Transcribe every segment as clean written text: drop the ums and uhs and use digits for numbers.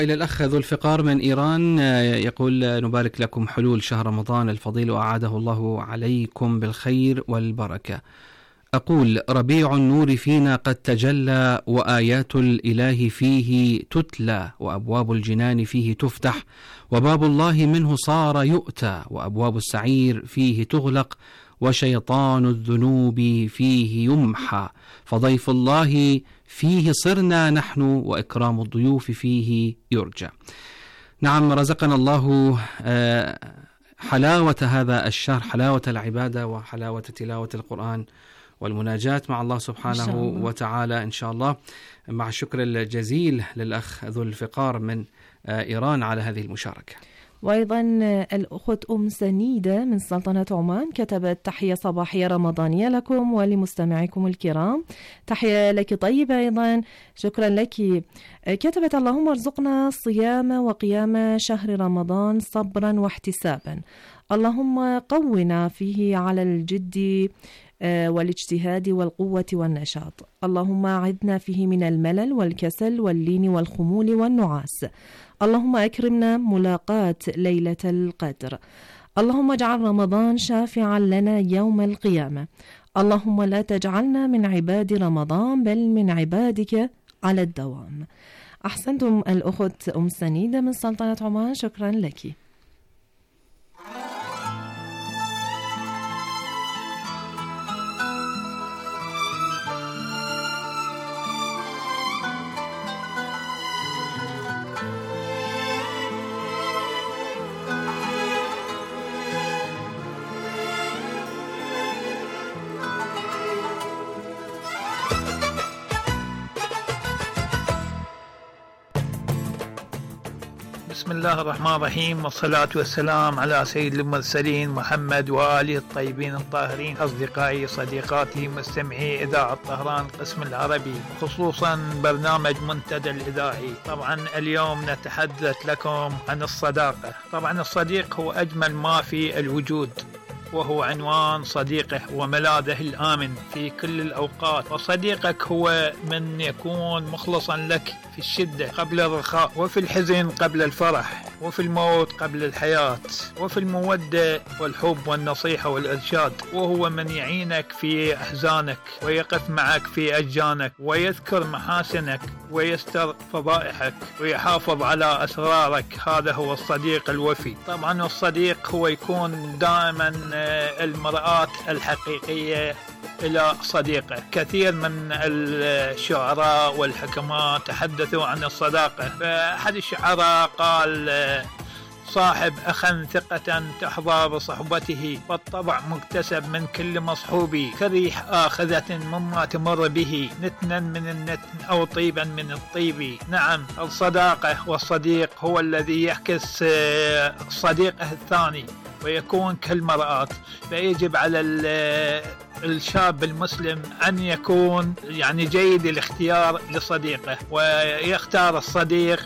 إلى الأخ ذو الفقار من إيران يقول: نبارك لكم حلول شهر رمضان الفضيل وأعاده الله عليكم بالخير والبركة. أقول: ربيع النور فينا قد تجلى، وآيات الإله فيه تتلى، وأبواب الجنان فيه تفتح، وباب الله منه صار يؤتى، وأبواب السعير فيه تغلق، وشيطان الذنوب فيه يمحى، فضيف الله فيه صرنا نحن، وإكرام الضيوف فيه يرجى. نعم، رزقنا الله حلاوة هذا الشهر، حلاوة العبادة وحلاوة تلاوة القرآن والمناجاة مع الله سبحانه وتعالى إن شاء الله، مع الشكر الجزيل للأخ ذو الفقار من إيران على هذه المشاركة. وأيضا الأخت سنيدة من سلطنة عمان كتبت: تحية صباحية رمضانية لكم ولمستمعيكم الكرام. تحية لك طيبة أيضا، شكرا لك. كتبت: اللهم ارزقنا صيام وقيام شهر رمضان صبرا واحتسابا، اللهم قونا فيه على الجد والاجتهاد والقوة والنشاط، اللهم أعذنا فيه من الملل والكسل واللين والخمول والنعاس، اللهم أكرمنا ملاقاة ليلة القدر، اللهم اجعل رمضان شافعا لنا يوم القيامة، اللهم لا تجعلنا من عباد رمضان بل من عبادك على الدوام. أحسنتم الأخت سنيدة من سلطنة عمان، شكرا لك. بسم الله الرحمن الرحيم، والصلاة والسلام على سيد المرسلين محمد وآله الطيبين الطاهرين. أصدقائي صديقاتي مستمعي إذاعة طهران قسم العربي، خصوصا برنامج منتدى الإذاعي. طبعا اليوم نتحدث لكم عن الصداقة. طبعا الصديق هو أجمل ما في الوجود، وهو عنوان صديقه وملاذه الآمن في كل الأوقات. وصديقك هو من يكون مخلصا لك في الشدة قبل الرخاء، وفي الحزن قبل الفرح، وفي الموت قبل الحياة، وفي المودة والحب والنصيحة والإرشاد. وهو من يعينك في أحزانك، ويقف معك في أشجانك، ويذكر محاسنك، ويستر فضائحك، ويحافظ على أسرارك. هذا هو الصديق الوفي. طبعا الصديق هو يكون دائما المرآة الحقيقية إلى صديقه. كثير من الشعراء والحكماء تحدثوا عن الصداقة. فأحد الشعراء قال: صاحب أخا ثقة تحظى بصحبته، والطبع مكتسب من كل مصحوبي، كريح آخذة مما تمر به، نتنا من النتن أو طيبا من الطيب. نعم، الصداقة والصديق هو الذي يعكس صديقه الثاني ويكون كالمرآة. فيجب على الشاب المسلم أن يكون جيد الاختيار لصديقه، ويختار الصديق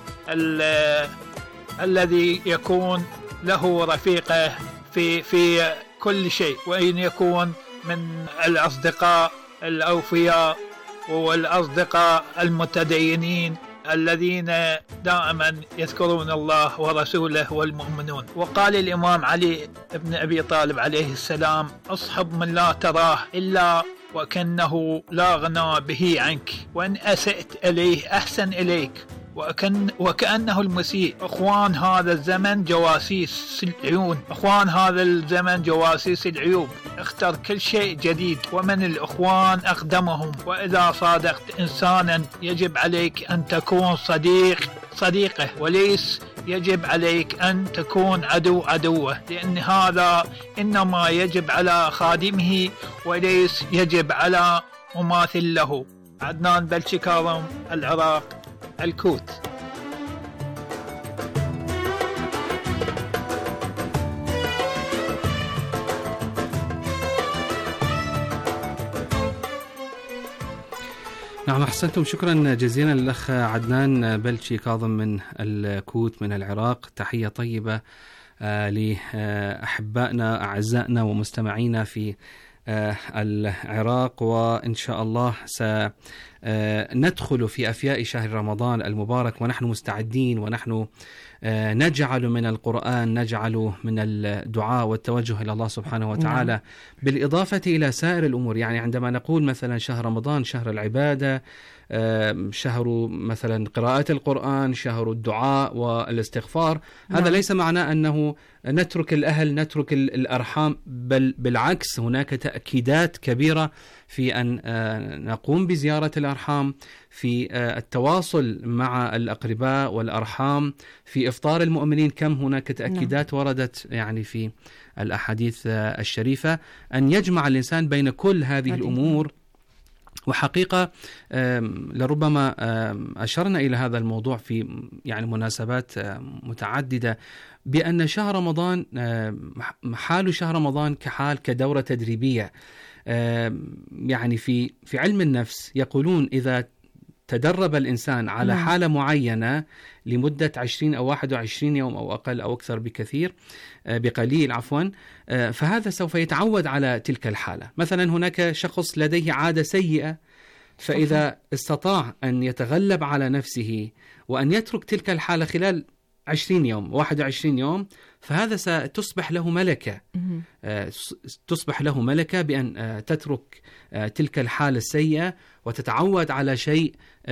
الذي يكون له رفيقه في كل شيء، وأن يكون من الأصدقاء الأوفياء والأصدقاء المتدينين الذين دائما يذكرون الله ورسوله والمؤمنون. وقال الإمام علي بن أبي طالب عليه السلام: اصحب من لا تراه إلا وكأنه لا غنى به عنك، وإن أسأت إليه أحسن إليك وكأنه المسيء. أخوان هذا الزمن جواسيس العيون، أخوان هذا الزمن جواسيس العيوب. اختر كل شيء جديد، ومن الأخوان أقدمهم. وإذا صادقت إنسانا يجب عليك أن تكون صديقه، وليس يجب عليك أن تكون عدوه، لأن هذا إنما يجب على خادمه وليس يجب على مماثل له. عدنان بلشي كاظم، العراق، الكوت. نعم، أحسنتم، شكرا جزيلا للأخ عدنان بلشي كاظم من الكوت من العراق. تحية طيبة لأحبائنا أعزائنا ومستمعينا في العراق، وإن شاء الله سندخل في أفياء شهر رمضان المبارك ونحن مستعدين، ونحن نجعل من القرآن، نجعل من الدعاء والتوجه إلى الله سبحانه وتعالى، بالإضافة إلى سائر الأمور. يعني عندما نقول مثلا شهر رمضان شهر العبادة، شهر مثلا قراءة القرآن، شهر الدعاء والاستغفار، هذا ليس معناه أنه نترك الأهل، نترك الأرحام، بل بالعكس هناك تأكيدات كبيرة في أن نقوم بزيارة الأرحام، في التواصل مع الأقرباء والأرحام، في إفطار المؤمنين. كم هناك تأكيدات وردت يعني في الأحاديث الشريفة أن يجمع الإنسان بين كل هذه الأمور. وحقيقة لربما أشرنا إلى هذا الموضوع في يعني مناسبات متعددة، بأن شهر رمضان حال شهر رمضان كدورة تدريبية. يعني في علم النفس يقولون إذا تدرب الإنسان على حالة معينة لمدة 20 أو 21 يوم أو أقل أو أكثر بقليل فهذا سوف يتعود على تلك الحالة. مثلا هناك شخص لديه عادة سيئة، فإذا استطاع أن يتغلب على نفسه وأن يترك تلك الحالة خلال 20 يوم 21 يوم، فهذا ستصبح له ملكة، تصبح له ملكة بأن تترك تلك الحالة السيئة وتتعود على شيء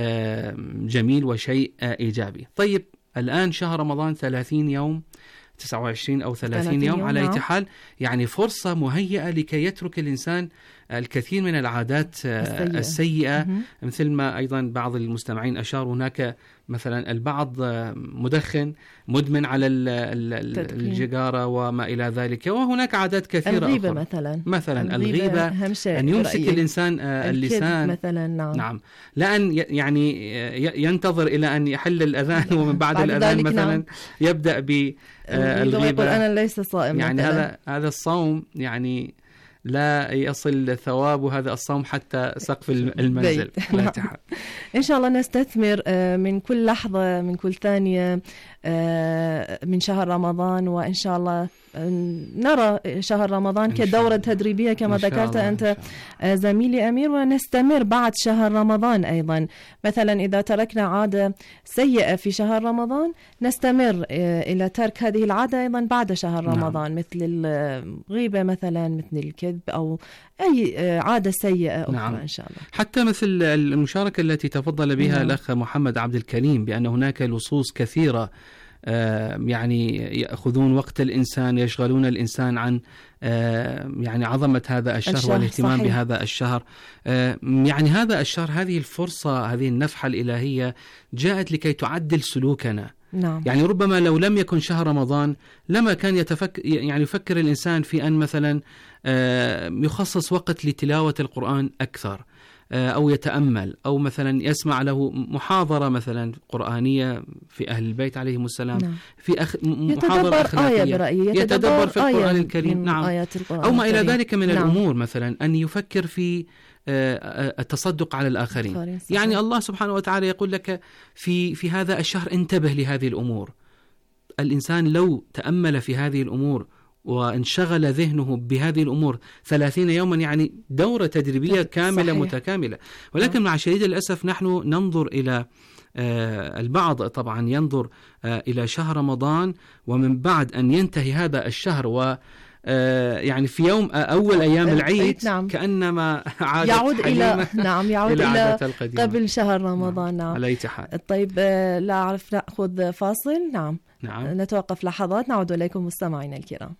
جميل وشيء إيجابي. طيب الآن شهر رمضان 30 يوم 29 أو 30 يوم على أي حال، يعني فرصة مهيئة لكي يترك الإنسان الكثير من العادات السيئة. مثل ما أيضا بعض المستمعين أشاروا، هناك مثلا البعض مدخن مدمن على الجيجارة وما إلى ذلك، وهناك عادات كثيرة الغيبة أخرى. مثلا الغيبة، أن يمسك الإنسان اللسان مثلا. نعم، لا أن يعني ينتظر إلى أن يحل الأذان ومن بعد الأذان مثلا يبدأ بالغيبة، يقول أنا ليس صائم يعني هذا الصوم يعني لا يصل ثواب هذا الصوم حتى سقف المنزل. إن شاء الله نستثمر من كل لحظة، من كل ثانية من شهر رمضان، وإن شاء الله نرى شهر رمضان كدورة تدريبية كما ذكرت أنت زميلي أمير، ونستمر بعد شهر رمضان أيضا. مثلا إذا تركنا عادة سيئة في شهر رمضان نستمر إلى ترك هذه العادة أيضا بعد شهر رمضان، مثل الغيبة مثلا، مثل الكذب أو أي عادة سيئة أخرى. إن شاء الله حتى مثل المشاركة التي تفضل بها الأخ محمد عبد الكريم، بأن هناك لصوص كثيرة يعني يأخذون وقت الإنسان، يشغلون الإنسان عن يعني عظمة هذا الشهر والاهتمام بهذا الشهر. يعني هذا الشهر، هذه الفرصة، هذه النفحة الإلهية جاءت لكي تعدل سلوكنا. يعني ربما لو لم يكن شهر رمضان لما كان يفكر الإنسان في أن مثلا يخصص وقت لتلاوة القرآن أكثر، أو يتأمل، أو مثلا يسمع له محاضرة مثلا قرآنية في أهل البيت عليهم السلام، في محاضرة أخلاقية، يتدبر في القرآن الكريم، أو ما إلى ذلك من الأمور. مثلا أن يفكر في التصدق على الآخرين. يعني الله سبحانه وتعالى يقول لك في هذا الشهر انتبه لهذه الأمور. الإنسان لو تأمل في هذه الأمور وانشغل ذهنه بهذه الأمور 30 يوما، يعني دورة تدريبية كاملة متكاملة. ولكن مع شديد الأسف نحن ننظر إلى البعض طبعا ينظر إلى شهر رمضان، ومن بعد أن ينتهي هذا الشهر يعني في يوم أول أيام العيد كأنما يعود إلى يعود إلى قبل شهر رمضان. على حال. طيب لا أعرف، نأخذ فاصل. نعم. نتوقف لحظات، نعود إليكم مستمعينا الكرام.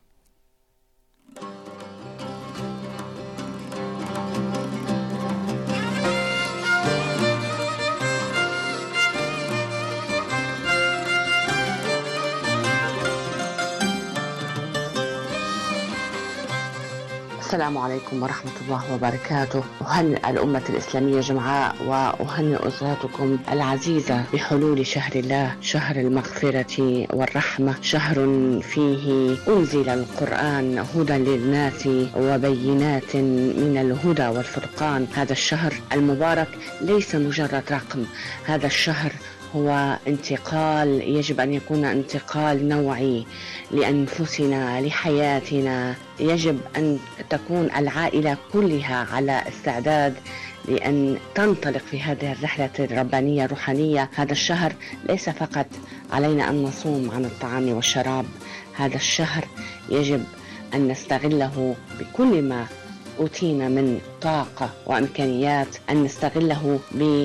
السلام عليكم ورحمة الله وبركاته. أهنئ الأمة الإسلامية جمعاء، وأهنئ أسرتكم العزيزة بحلول شهر الله، شهر المغفرة والرحمة، شهر فيه أنزل القرآن هدى للناس وبينات من الهدى والفرقان. هذا الشهر المبارك ليس مجرد رقم، هذا الشهر هو انتقال، يجب أن يكون انتقال نوعي لأنفسنا، لحياتنا. يجب أن تكون العائلة كلها على استعداد لأن تنطلق في هذه الرحلة الربانية الروحانية. هذا الشهر ليس فقط علينا أن نصوم عن الطعام والشراب، هذا الشهر يجب أن نستغله بكل ما أوتينا من طاقة وإمكانيات، أن نستغله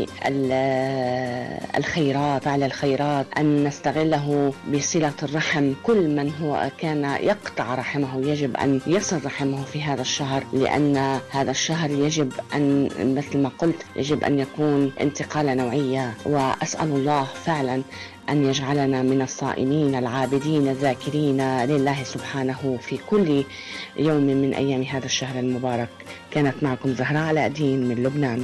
بالخيرات، فعل الخيرات، أن نستغله بصلة الرحم. كل من هو كان يقطع رحمه يجب أن يصل رحمه في هذا الشهر، لأن هذا الشهر يجب أن، مثل ما قلت، يجب أن يكون انتقال نوعية. وأسأل الله فعلا أن يجعلنا من الصائمين العابدين الذاكرين لله سبحانه في كل يوم من أيام هذا الشهر المبارك. كانت معكم زهراء علاء الدين من لبنان.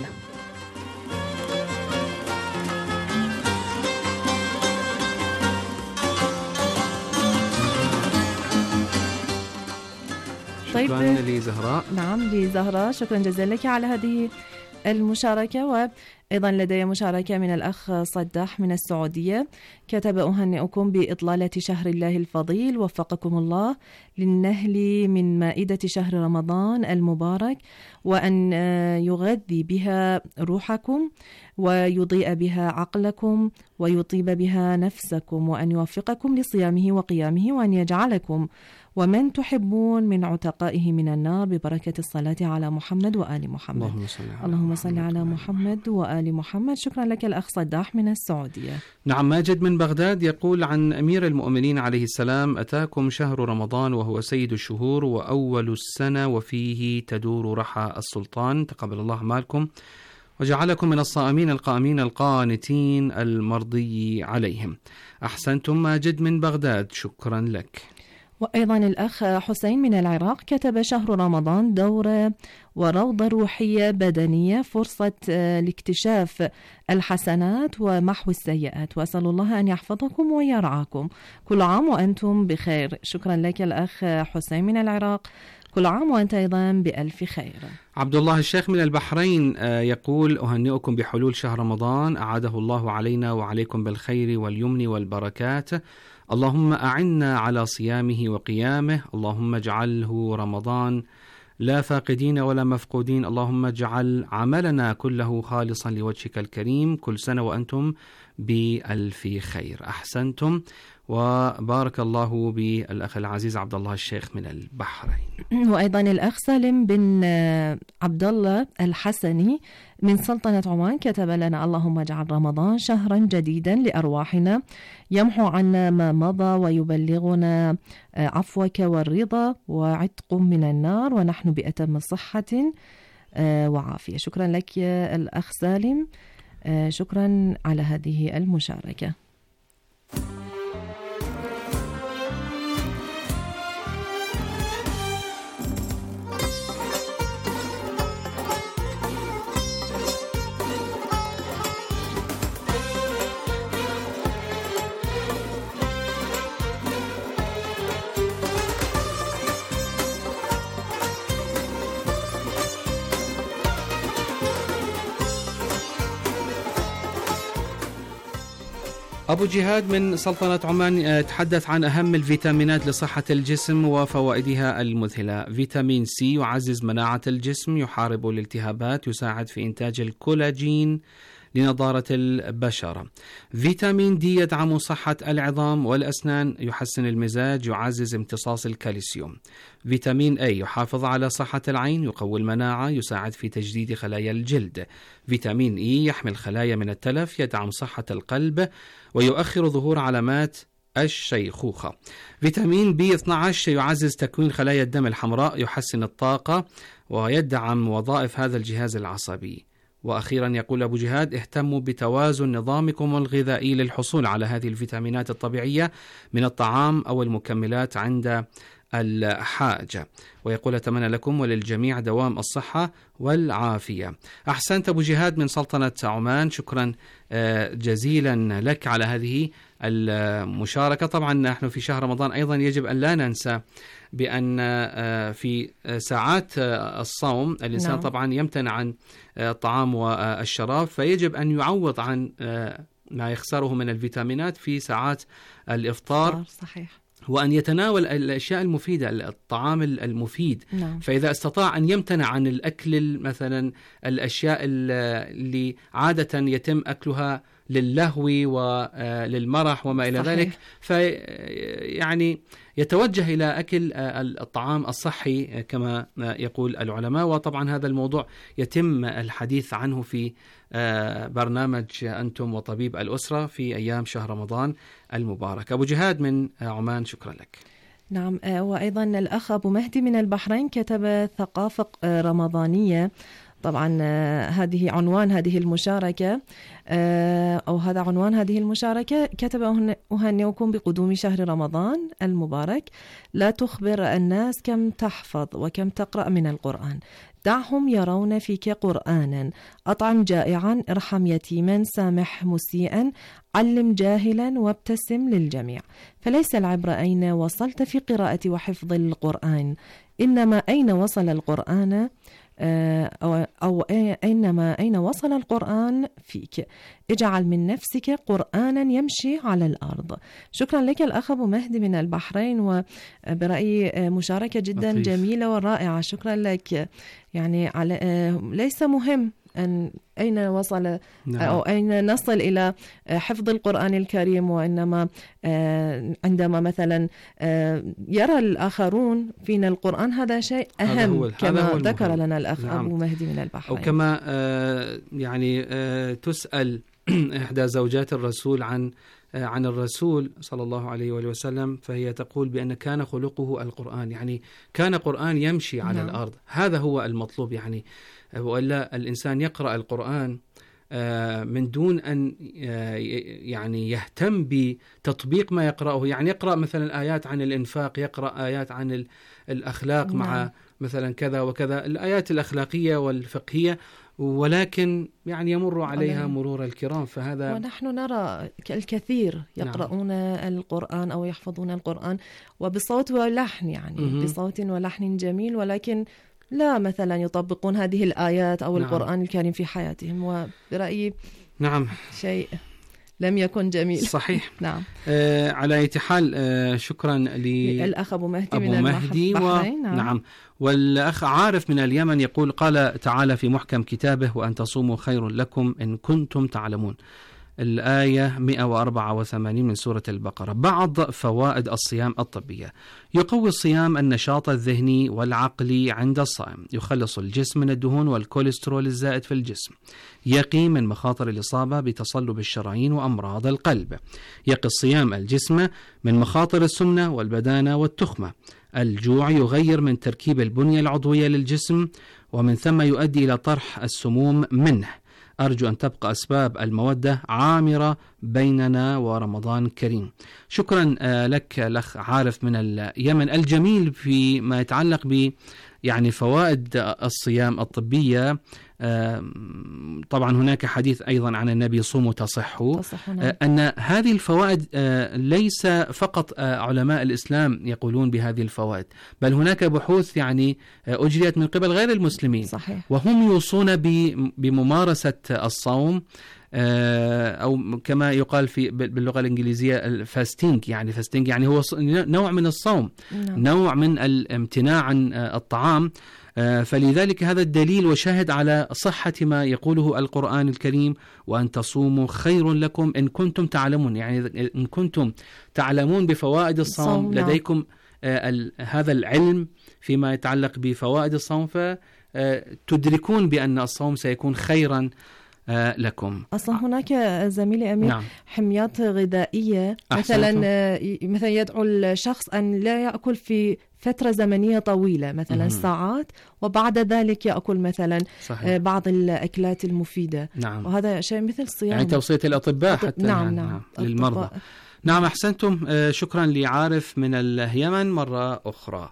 شكرا لزهراء. نعم لزهراء، شكرا جزيلا لك على هذه المشاركة. وأيضا لدي مشاركة من الأخ صداح من السعودية، كتب: أهنئكم بإطلالة شهر الله الفضيل، وفقكم الله للنهل من مائدة شهر رمضان المبارك، وأن يغذي بها روحكم ويضيء بها عقلكم ويطيب بها نفسكم، وأن يوفقكم لصيامه وقيامه، وأن يجعلكم ومن تحبون من عتقائه من النار، ببركة الصلاة على محمد وآل محمد. اللهم صل على محمد وآل محمد. شكرا لك الأخ صداح من السعودية. نعم، ماجد من بغداد يقول عن أمير المؤمنين عليه السلام: أتاكم شهر رمضان وهو سيد الشهور وأول السنة، وفيه تدور رحى السلطان، تقبل الله أعمالكم وجعلكم من الصائمين القائمين القانتين المرضي عليهم. أحسنتم ماجد من بغداد، شكرا لك. وأيضا الأخ حسين من العراق كتب: شهر رمضان دورة وروضة روحية بدنية، فرصة لاكتشاف الحسنات ومحو السيئات، وأسأل الله أن يحفظكم ويرعاكم. كل عام وأنتم بخير. شكرا لك الأخ حسين من العراق، كل عام وأنت أيضا بألف خير. عبد الله الشيخ من البحرين يقول: أهنئكم بحلول شهر رمضان، أعاده الله علينا وعليكم بالخير واليمن والبركات. اللهم أعنا على صيامه وقيامه، اللهم اجعله رمضان لا فاقدين ولا مفقودين، اللهم اجعل عملنا كله خالصا لوجهك الكريم، كل سنة وأنتم بألف خير. أحسنتم، وبارك الله بالأخ العزيز عبد الله الشيخ من البحرين. وأيضا الأخ سالم بن عبد الله الحسني من سلطنة عمان كتب لنا: اللهم اجعل رمضان شهرا جديدا لأرواحنا، يمحو عنا ما مضى ويبلغنا عفوك والرضا وعتق من النار، ونحن بأتم صحة وعافية. شكرا لك يا الأخ سالم، شكرا على هذه المشاركة. أبو جهاد من سلطنة عمان تحدث عن أهم الفيتامينات لصحة الجسم وفوائدها المذهلة. فيتامين سي يعزز مناعة الجسم، يحارب الالتهابات، يساعد في إنتاج الكولاجين لنضارة البشرة. فيتامين دي يدعم صحة العظام والأسنان، يحسن المزاج، يعزز امتصاص الكالسيوم. فيتامين A يحافظ على صحة العين، يقوي المناعة، يساعد في تجديد خلايا الجلد. فيتامين E يحمي الخلايا من التلف، يدعم صحة القلب ويؤخر ظهور علامات الشيخوخة. فيتامين B12 يعزز تكوين خلايا الدم الحمراء، يحسن الطاقة ويدعم وظائف هذا الجهاز العصبي. وأخيرا يقول أبو جهاد: اهتموا بتوازن نظامكم الغذائي للحصول على هذه الفيتامينات الطبيعية من الطعام أو المكملات عند الحاجة. ويقول: أتمنى لكم وللجميع دوام الصحة والعافية. أحسنت أبو جهاد من سلطنة عمان، شكرا جزيلا لك على هذه المشاركة. طبعا نحن في شهر رمضان أيضا يجب أن لا ننسى بأن في ساعات الصوم الإنسان طبعا يمتنع عن الطعام والشراب، فيجب أن يعوض عن ما يخسره من الفيتامينات في ساعات الإفطار. صحيح. وأن يتناول الأشياء المفيدة، الطعام المفيد. نعم. فإذا استطاع أن يمتنع عن الأكل مثلا الأشياء اللي عادة يتم أكلها للهو وللمرح وما إلى ذلك، فيعني يتوجه إلى أكل الطعام الصحي كما يقول العلماء. وطبعا هذا الموضوع يتم الحديث عنه في برنامج أنتم وطبيب الأسرة في أيام شهر رمضان المبارك. أبو جهاد من عمان، شكرا لك. نعم. وأيضا الأخ أبو مهدي من البحرين كتب ثقافة رمضانية. طبعا هذه عنوان هذه المشاركة، أو هذا عنوان هذه المشاركة. كتب: أهنئكم بقدوم شهر رمضان المبارك، لا تخبر الناس كم تحفظ وكم تقرأ من القرآن، دعهم يرون فيك قرآنا، أطعم جائعا، ارحم يتيما، سامح مسيئا، علم جاهلا، وابتسم للجميع. فليس العبرة أين وصلت في قراءة وحفظ القرآن، إنما أين وصل القرآن، أو إنما أين وصل القرآن فيك. اجعل من نفسك قرآنا يمشي على الأرض. شكرا لك الأخ أبو مهدي من البحرين، وبرأيي مشاركة جدا جميلة ورائعة. شكرا لك. يعني ليس مهم أن أين وصل أو أين نصل إلى حفظ القرآن الكريم، وإنما عندما مثلا يرى الآخرون فينا القرآن، هذا شيء أهم كما ذكر لنا الأخ أبو مهدي من البحرين. أو كما يعني تسأل إحدى زوجات الرسول عن الرسول صلى الله عليه وآله وسلم، فهي تقول بأن كان خلقه القرآن، يعني كان قرآن يمشي على الأرض. هذا هو المطلوب، يعني وإلا الإنسان يقرأ القرآن من دون أن يعني يهتم بتطبيق ما يقرأه. يعني يقرأ مثلا آيات عن الإنفاق، يقرأ آيات عن الأخلاق مع مثلا كذا وكذا، الآيات الأخلاقية والفقهية، ولكن يعني يمر عليها مرور الكرام. فهذا ونحن نرى الكثير يقرؤون القرآن أو يحفظون القرآن وبصوت ولحن، يعني بصوت ولحن جميل، ولكن لا مثلا يطبقون هذه الآيات أو القرآن الكريم في حياتهم. وبرأيي شيء لم يكن جميل. صحيح. نعم. على أي حال شكرا للأخ أبو مهدي من البحرين. نعم. والأخ عارف من اليمن يقول: قال تعالى في محكم كتابه: وأن تصوموا خير لكم إن كنتم تعلمون. الآية 184 من سورة البقرة. بعض فوائد الصيام الطبية: يقوي الصيام النشاط الذهني والعقلي عند الصائم، يخلص الجسم من الدهون والكوليسترول الزائد في الجسم، يقي من مخاطر الإصابة بتصلب الشرايين وأمراض القلب، يقي الصيام الجسم من مخاطر السمنة والبدانة والتخمة. الجوع يغير من تركيب البنية العضوية للجسم، ومن ثم يؤدي إلى طرح السموم منه. أرجو أن تبقى أسباب المودة عامرة بيننا ورمضان كريم. شكرا لك الأخ عارف من اليمن. الجميل فيما يتعلق ب يعني فوائد الصيام الطبية، طبعا هناك حديث أيضا عن النبي: صوموا تصحوا. أن هذه الفوائد ليس فقط علماء الإسلام يقولون بهذه الفوائد، بل هناك بحوث يعني أجريت من قبل غير المسلمين. صحيح. وهم يوصون بممارسة الصوم، أو كما يقال باللغة الإنجليزية الفاستينج. يعني فاستينج يعني هو نوع من الصوم، نوع من الامتناع عن الطعام. فلذلك هذا الدليل وشاهد على صحة ما يقوله القرآن الكريم: وأن تصوموا خير لكم إن كنتم تعلمون. يعني إن كنتم تعلمون بفوائد الصوم، لديكم هذا العلم فيما يتعلق بفوائد الصوم، فتدركون بأن الصوم سيكون خيرا لكم. أصلا هناك زميلي أمير حميات غذائية، مثلا يدعو الشخص أن لا يأكل في فترة زمنية طويلة، مثلا ساعات، وبعد ذلك يأكل مثلا بعض الأكلات المفيدة. وهذا شيء مثل الصيام، يعني توصية الأطباء حتى نعم للمرضى. نعم، أحسنتم. شكرا لعارف من اليمن مرة أخرى.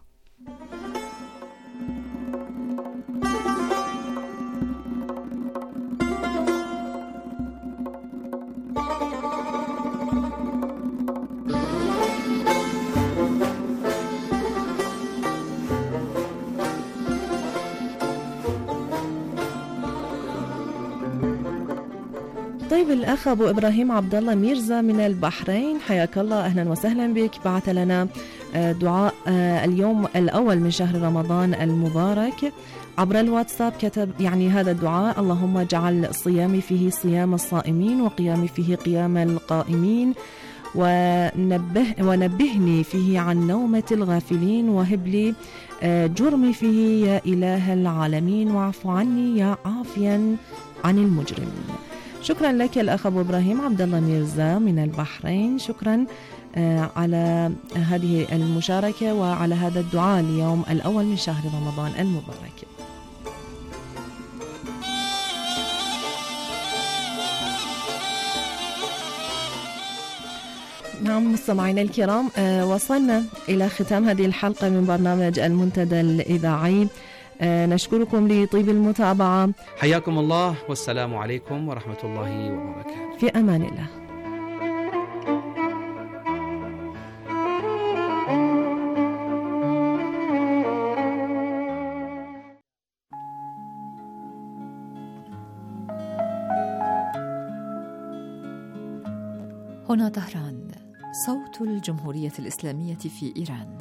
طيب الأخ أبو إبراهيم عبد الله ميرزا من البحرين، حياك الله، أهلا وسهلا بك. بعث لنا دعاء اليوم الأول من شهر رمضان المبارك عبر الواتساب. كتب يعني هذا الدعاء: اللهم اجعل صيامي فيه صيام الصائمين وقيامي فيه قيام القائمين، ونبهني فيه عن نومة الغافلين، وهب لي جرمي فيه يا إله العالمين، واعف عني يا عافيا عن المجرمين. شكرا لك الأخ أبو إبراهيم عبد الله ميرزا من البحرين، شكرا على هذه المشاركة وعلى هذا الدعاء اليوم الأول من شهر رمضان المبارك. نعم مستمعينا الكرام، وصلنا إلى ختام هذه الحلقة من برنامج المنتدى الإذاعي. نشكركم لطيب المتابعة. حياكم الله، والسلام عليكم ورحمة الله وبركاته. في أمان الله. هنا طهران، صوت الجمهورية الإسلامية في إيران.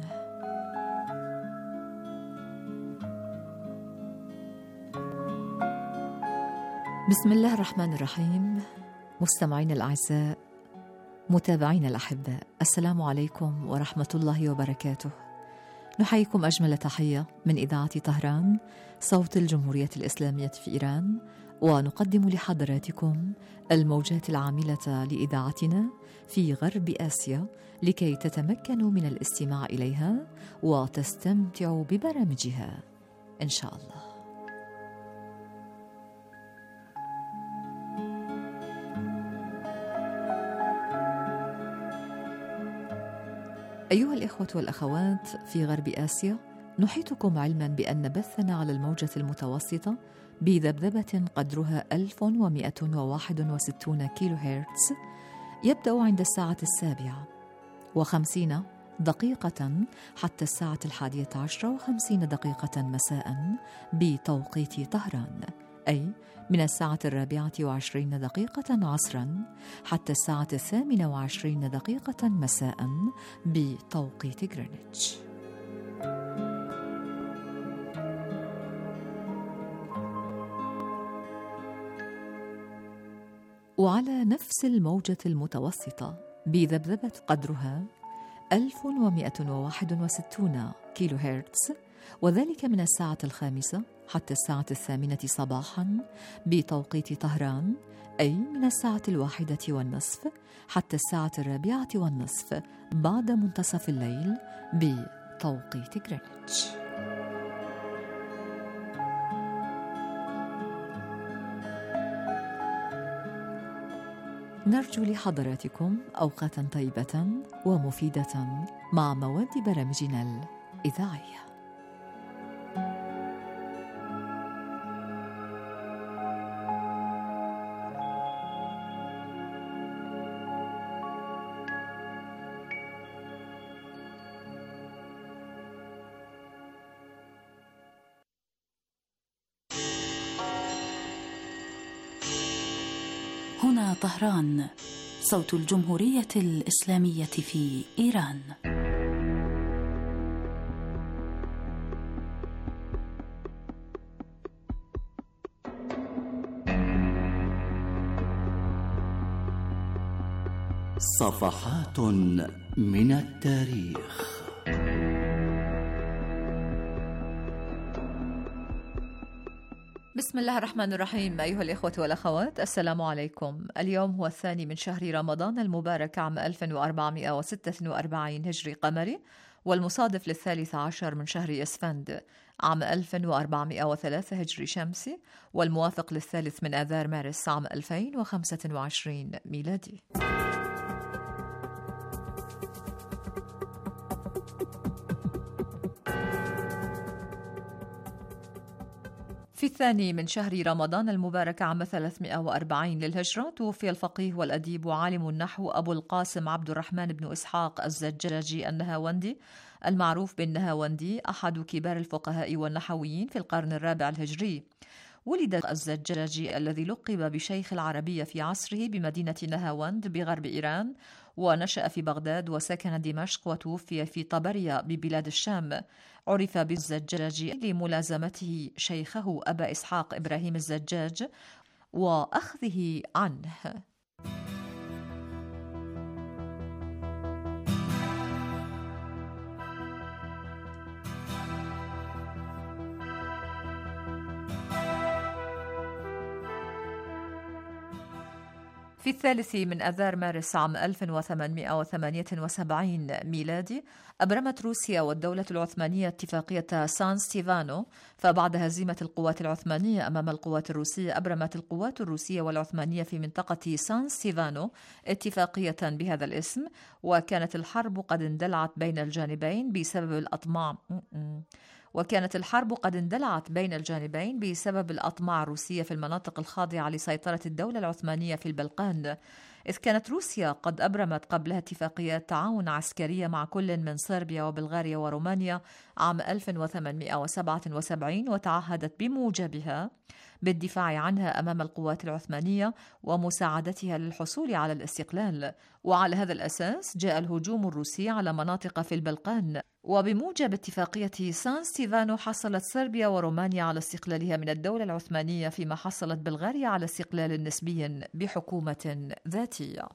بسم الله الرحمن الرحيم. مستمعين الأعزاء، متابعين الأحباء، السلام عليكم ورحمة الله وبركاته. نحييكم أجمل تحية من إذاعة طهران، صوت الجمهورية الإسلامية في إيران، ونقدم لحضراتكم الموجات العاملة لإذاعتنا في غرب آسيا لكي تتمكنوا من الاستماع إليها وتستمتعوا ببرامجها إن شاء الله. أيها الإخوة والأخوات في غرب آسيا، نحيطكم علما بأن بثنا على الموجة المتوسطة بذبذبة قدرها 1161 كيلو هرتز يبدأ عند الساعة 7:50 حتى الساعة 11:50 مساء بتوقيت طهران، أي من الساعة 24:20 عصرا حتى الساعة 28:00 مساء بتوقيت غرينتش. وعلى نفس الموجة المتوسطة بذبذبة قدرها 1161 كيلو هرتز، وذلك من الساعة 5 حتى الساعة 8 صباحا بتوقيت طهران، أي من الساعة 1:30 حتى الساعة 4:30 بعد منتصف الليل بتوقيت غرينتش. نرجو لحضراتكم أوقاتا طيبة ومفيدة مع مواد برامجنا الإذاعية. هنا طهران، صوت الجمهورية الإسلامية في إيران. صفحات من التاريخ. بسم الله الرحمن الرحيم. أيها الإخوة والأخوات، السلام عليكم. اليوم هو 2 من شهر رمضان المبارك عام 1446 هجري قمري، والمصادف ل13 من شهر إسفند عام 1403 هجري شمسي، والموافق ل3 من آذار مارس عام 2025 ميلادي. في 2 من شهر رمضان المبارك عام 340 للهجرة توفي الفقيه والأديب وعالم النحو أبو القاسم عبد الرحمن بن إسحاق الزجاجي النهاوندي، المعروف بالنهاوندي، أحد كبار الفقهاء والنحويين في القرن الرابع الهجري. ولد الزجاجي الذي لقب بشيخ العربية في عصره بمدينة نهاوند بغرب إيران، ونشأ في بغداد وسكن دمشق وتوفي في طبريا ببلاد الشام. عرف بالزجاجي لملازمته شيخه أبا إسحاق إبراهيم الزجاج وأخذه عنه. في 3 من آذار مارس عام 1878 ميلادي أبرمت روسيا والدولة العثمانية اتفاقية سان ستيفانو، فبعد هزيمة القوات العثمانية أمام القوات الروسية أبرمت القوات الروسية والعثمانية في منطقة سان ستيفانو اتفاقية بهذا الاسم، وكانت الحرب قد اندلعت بين الجانبين بسبب الأطماع الروسية في المناطق الخاضعة لسيطرة الدولة العثمانية في البلقان، إذ كانت روسيا قد أبرمت قبلها اتفاقيات تعاون عسكرية مع كل من صربيا وبلغاريا ورومانيا عام 1877، وتعهدت بموجبها بالدفاع عنها أمام القوات العثمانية ومساعدتها للحصول على الاستقلال. وعلى هذا الأساس جاء الهجوم الروسي على مناطق في البلقان، وبموجب اتفاقية سان ستيفانو حصلت صربيا ورومانيا على استقلالها من الدولة العثمانية، فيما حصلت بلغاريا على استقلال نسبي بحكومة ذاتية.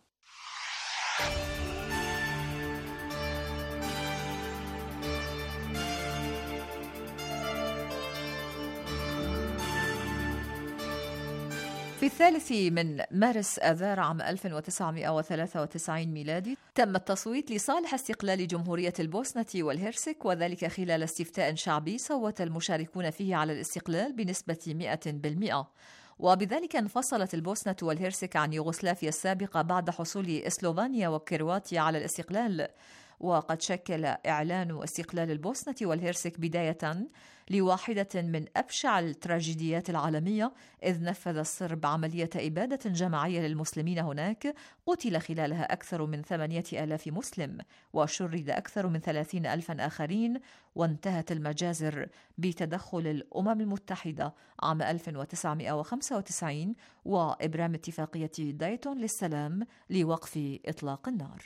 في 3 من مارس آذار عام 1993 ميلادي تم التصويت لصالح استقلال جمهورية البوسنة والهرسك، وذلك خلال استفتاء شعبي صوت المشاركون فيه على الاستقلال بنسبة 100%، وبذلك انفصلت البوسنة والهرسك عن يوغوسلافيا السابقة بعد حصول إسلوفانيا وكرواتيا على الاستقلال. وقد شكل إعلان استقلال البوسنة والهرسك بداية لواحدة من أبشع التراجيديات العالمية، إذ نفذ الصرب عملية إبادة جماعية للمسلمين هناك، قتل خلالها أكثر من 8,000 مسلم وشرد أكثر من 30,000 آخرين، وانتهت المجازر بتدخل الأمم المتحدة عام 1995 وإبرام اتفاقية دايتون للسلام لوقف إطلاق النار.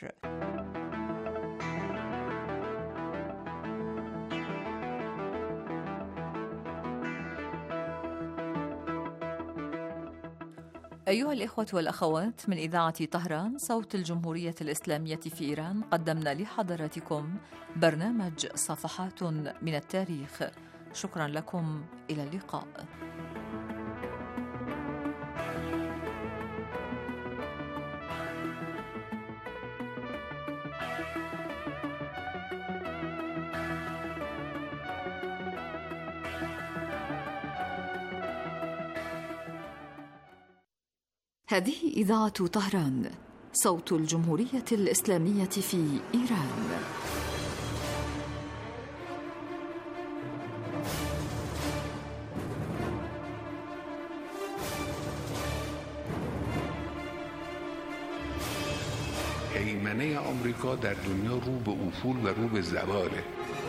أيها الإخوة والأخوات، من إذاعة طهران صوت الجمهورية الإسلامية في إيران، قدمنا لحضراتكم برنامج صفحات من التاريخ. شكرا لكم، إلى اللقاء. هذه إذاعة طهران صوت الجمهورية الإسلامية في إيران. هیمنه آمریکا در دنیا رو به افول و رو به زواله.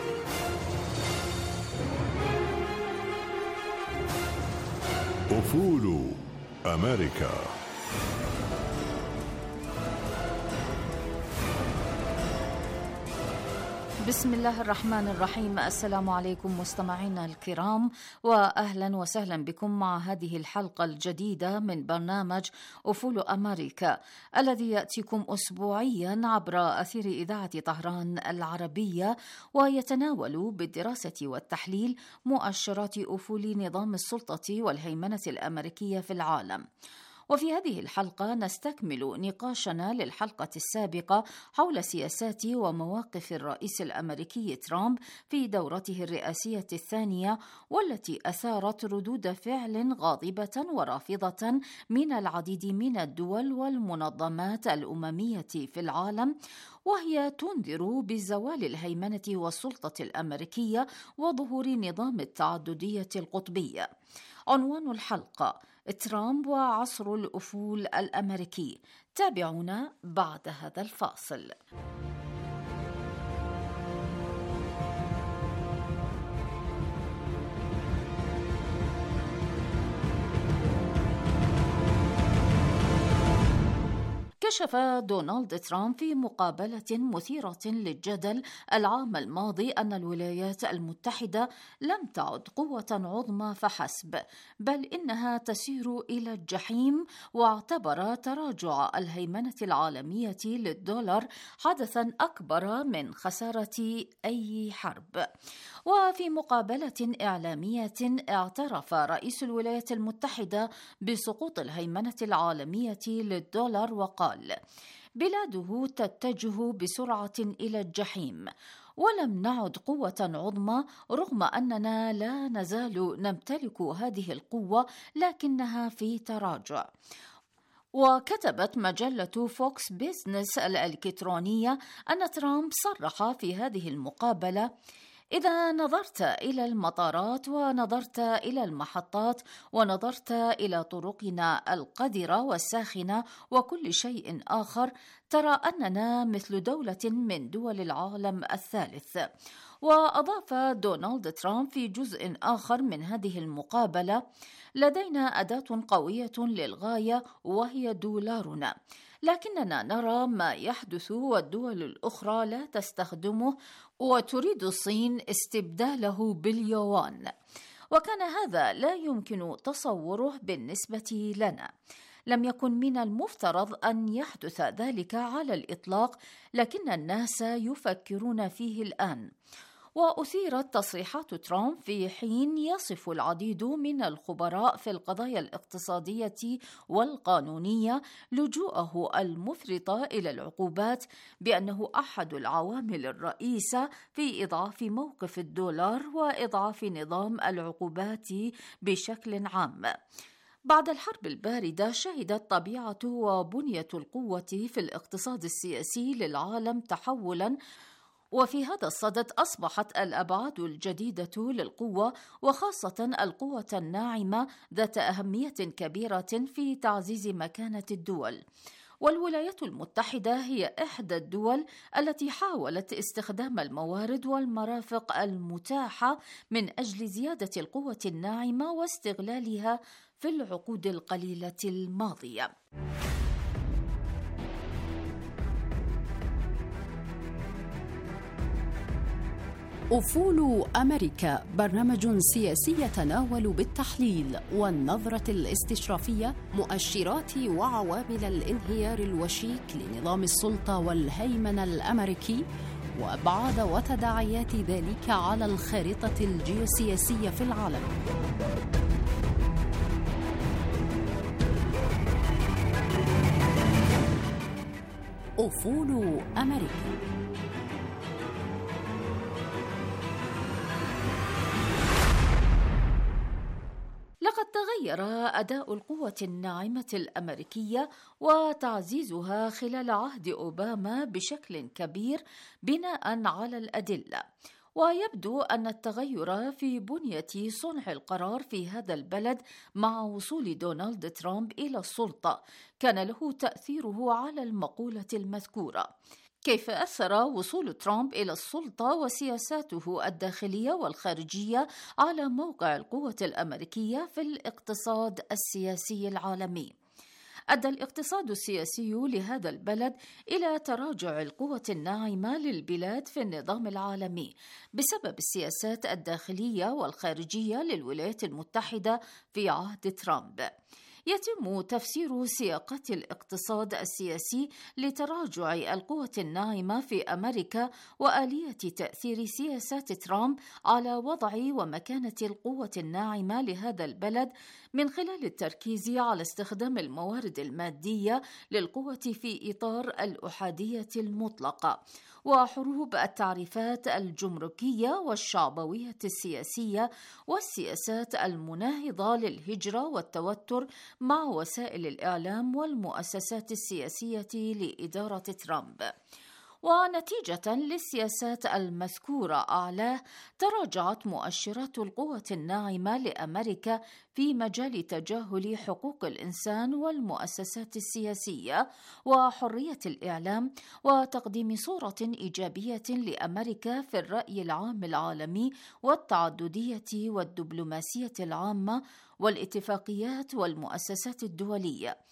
افول امریکا. بسم الله الرحمن الرحيم. السلام عليكم مستمعينا الكرام، وأهلا وسهلا بكم مع هذه الحلقة الجديدة من برنامج أفول أمريكا، الذي يأتيكم أسبوعيا عبر أثير إذاعة طهران العربية، ويتناول بالدراسة والتحليل مؤشرات أفول نظام السلطة والهيمنة الأمريكية في العالم. وفي هذه الحلقة نستكمل نقاشنا للحلقة السابقة حول سياسات ومواقف الرئيس الأمريكي ترامب في دورته الرئاسية الثانية، والتي أثارت ردود فعل غاضبة ورافضة من العديد من الدول والمنظمات الأممية في العالم، وهي تنذر بزوال الهيمنة والسلطة الأمريكية وظهور نظام التعددية القطبية. عنوان الحلقة: ترامب وعصر الأفول الأمريكي. تابعونا بعد هذا الفاصل. كشف دونالد ترامب في مقابلة مثيرة للجدل العام الماضي أن الولايات المتحدة لم تعد قوة عظمى فحسب، بل إنها تسير إلى الجحيم، واعتبر تراجع الهيمنة العالمية للدولار حدثاً أكبر من خسارة أي حرب. وفي مقابلة إعلامية اعترف رئيس الولايات المتحدة بسقوط الهيمنة العالمية للدولار وقال: بلاده تتجه بسرعة إلى الجحيم، ولم نعد قوة عظمى رغم أننا لا نزال نمتلك هذه القوة، لكنها في تراجع. وكتبت مجلة فوكس بيزنس الإلكترونية أن ترامب صرح في هذه المقابلة: إذا نظرت إلى المطارات ونظرت إلى المحطات ونظرت إلى طرقنا القذرة والساخنة وكل شيء آخر، ترى أننا مثل دولة من دول العالم الثالث. وأضاف دونالد ترامب في جزء آخر من هذه المقابلة: لدينا أداة قوية للغاية وهي دولارنا، لكننا نرى ما يحدث والدول الأخرى لا تستخدمه، وتريد الصين استبداله باليوان، وكان هذا لا يمكن تصوره بالنسبة لنا. لم يكن من المفترض أن يحدث ذلك على الإطلاق، لكن الناس يفكرون فيه الآن. وأثيرت تصريحات ترامب في حين يصف العديد من الخبراء في القضايا الاقتصادية والقانونية لجوءه المفرط إلى العقوبات بأنه أحد العوامل الرئيسة في إضعاف موقف الدولار وإضعاف نظام العقوبات بشكل عام. بعد الحرب الباردة شهدت طبيعة وبنية القوة في الاقتصاد السياسي للعالم تحولاً، وفي هذا الصدد أصبحت الأبعاد الجديدة للقوة وخاصة القوة الناعمة ذات أهمية كبيرة في تعزيز مكانة الدول. والولايات المتحدة هي إحدى الدول التي حاولت استخدام الموارد والمرافق المتاحة من أجل زيادة القوة الناعمة واستغلالها في العقود القليلة الماضية. أفول أمريكا، برنامج سياسي يتناول بالتحليل والنظرة الاستشرافية مؤشرات وعوامل الانهيار الوشيك لنظام السلطة والهيمنة الأمريكي وأبعاد وتداعيات ذلك على الخارطة الجيوسياسية في العالم. أفول أمريكا. لقد تغير أداء القوة الناعمة الأمريكية وتعزيزها خلال عهد أوباما بشكل كبير بناء على الأدلة، ويبدو أن التغير في بنية صنع القرار في هذا البلد مع وصول دونالد ترامب إلى السلطة كان له تأثيره على المقولة المذكورة. كيف أثر وصول ترامب إلى السلطة وسياساته الداخلية والخارجية على موقع القوة الأمريكية في الاقتصاد السياسي العالمي؟ أدى الاقتصاد السياسي لهذا البلد إلى تراجع القوة الناعمة للبلاد في النظام العالمي بسبب السياسات الداخلية والخارجية للولايات المتحدة في عهد ترامب. يتم تفسير سياقات الاقتصاد السياسي لتراجع القوة الناعمة في أمريكا وآلية تأثير سياسات ترامب على وضع ومكانة القوة الناعمة لهذا البلد من خلال التركيز على استخدام الموارد المادية للقوة في إطار الأحادية المطلقة وحروب التعريفات الجمركية والشعبوية السياسية والسياسات المناهضة للهجرة والتوتر مع وسائل الإعلام والمؤسسات السياسية لإدارة ترامب. ونتيجة للسياسات المذكورة أعلاه تراجعت مؤشرات القوة الناعمة لأمريكا في مجال تجاهل حقوق الإنسان والمؤسسات السياسية وحرية الإعلام وتقديم صورة إيجابية لأمريكا في الرأي العام العالمي والتعددية والدبلوماسية العامة والاتفاقيات والمؤسسات الدولية.